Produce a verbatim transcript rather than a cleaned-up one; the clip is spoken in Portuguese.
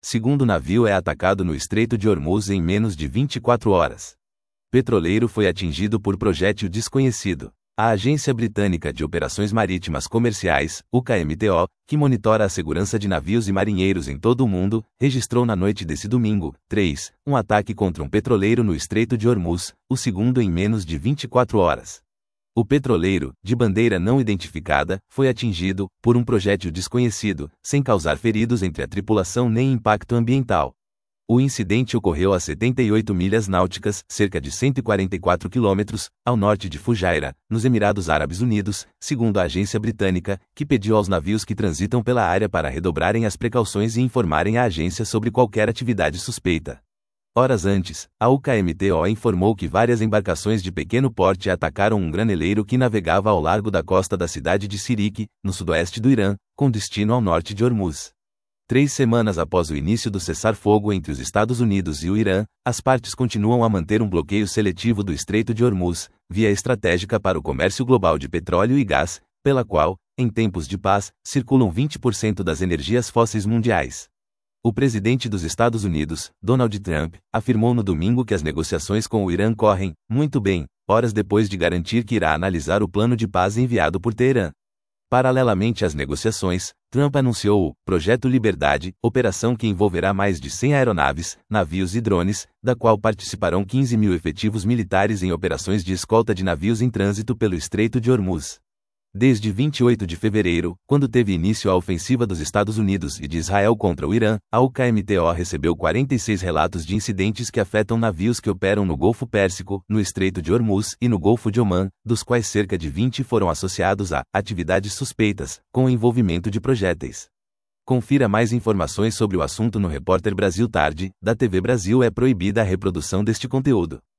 Segundo navio é atacado no Estreito de Hormuz em menos de vinte e quatro horas. Petroleiro foi atingido por projétil desconhecido. A Agência Britânica de Operações Marítimas Comerciais, U K M T O, que monitora a segurança de navios e marinheiros em todo o mundo, registrou na noite desse domingo, três, um ataque contra um petroleiro no Estreito de Hormuz, o segundo em menos de vinte e quatro horas. O petroleiro, de bandeira não identificada, foi atingido por um projétil desconhecido, sem causar feridos entre a tripulação nem impacto ambiental. O incidente ocorreu a setenta e oito milhas náuticas, cerca de cento e quarenta e quatro quilômetros, ao norte de Fujairah, nos Emirados Árabes Unidos, segundo a agência britânica, que pediu aos navios que transitam pela área para redobrarem as precauções e informarem a agência sobre qualquer atividade suspeita. Horas antes, a U K M T O informou que várias embarcações de pequeno porte atacaram um graneleiro que navegava ao largo da costa da cidade de Sirik, no sudoeste do Irã, com destino ao norte de Hormuz. Três semanas após o início do cessar-fogo entre os Estados Unidos e o Irã, as partes continuam a manter um bloqueio seletivo do Estreito de Hormuz, via estratégica para o comércio global de petróleo e gás, pela qual, em tempos de paz, circulam vinte por cento das energias fósseis mundiais. O presidente dos Estados Unidos, Donald Trump, afirmou no domingo que as negociações com o Irã correm muito bem, horas depois de garantir que irá analisar o plano de paz enviado por Teherã. Paralelamente às negociações, Trump anunciou o Projeto Liberdade, operação que envolverá mais de cem aeronaves, navios e drones, da qual participarão quinze mil efetivos militares em operações de escolta de navios em trânsito pelo Estreito de Hormuz. Desde vinte e oito de fevereiro, quando teve início a ofensiva dos Estados Unidos e de Israel contra o Irã, a U K M T O recebeu quarenta e seis relatos de incidentes que afetam navios que operam no Golfo Pérsico, no Estreito de Hormuz e no Golfo de Omã, dos quais cerca de vinte foram associados a atividades suspeitas, com o envolvimento de projéteis. Confira mais informações sobre o assunto no Repórter Brasil Tarde, da T V Brasil. É proibida a reprodução deste conteúdo.